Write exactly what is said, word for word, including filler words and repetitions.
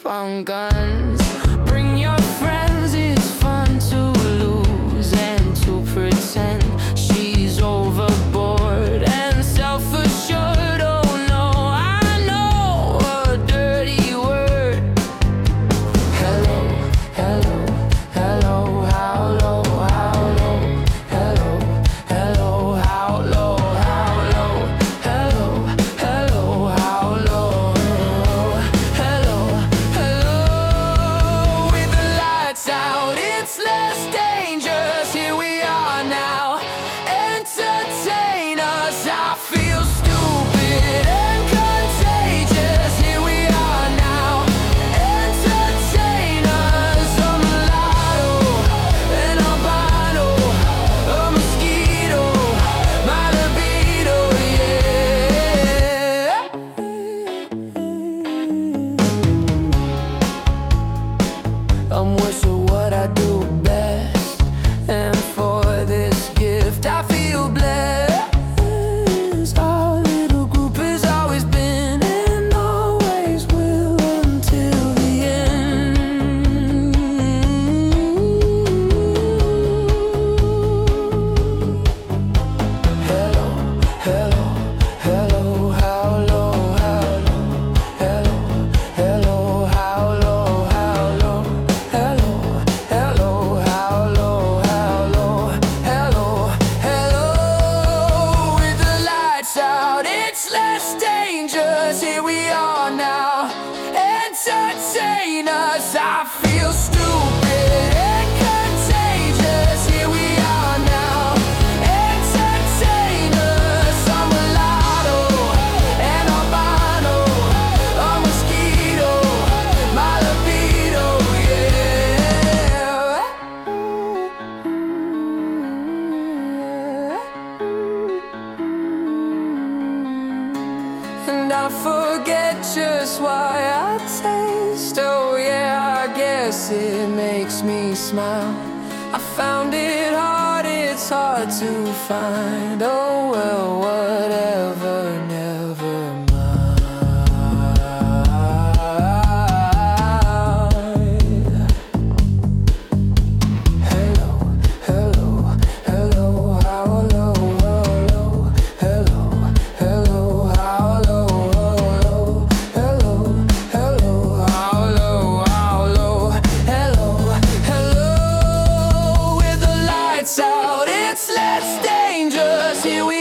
up on guns. Bring your friends, it's fun to lose and to pretend she's overboard and self-assured. Oh no, I know a dirty word. Hello, hello, hello, how low, how low. Hello, hello, how low, how low. Hello, hello, how low. Hello, hello. With the lights out, it's less dangerous. Here we are now. Entertain us. I feel stupid and contagious. Here we are now. Entertain us. A mulatto, an albino, a mosquito, my libido, yeah. I'm wishing what I do best, and for this gift I feel blessed. Our little group has always been and always will until the end. Hello, hello, hello, how low, how low. Hello, hello, how low, how low. Hello, hello, how low, how low. Hello, hello. With the lights out, it's less dangerous. Here we are now. Entertain us. I feel stupid and contagious. Here we are now. Entertain us. A mulatto, an albino, a mosquito, my libido, yeah. And I forget just why I taste. Oh yeah, I guess it makes me smile. I found it hard, it's hard to find. Oh well, whatever, never mind. Hello, hello, hello, how low, how low. Hello, hello, how low, how low. Hello, hello, how low, how low. Hello, hello. With the lights out, it's less dangerous. Here we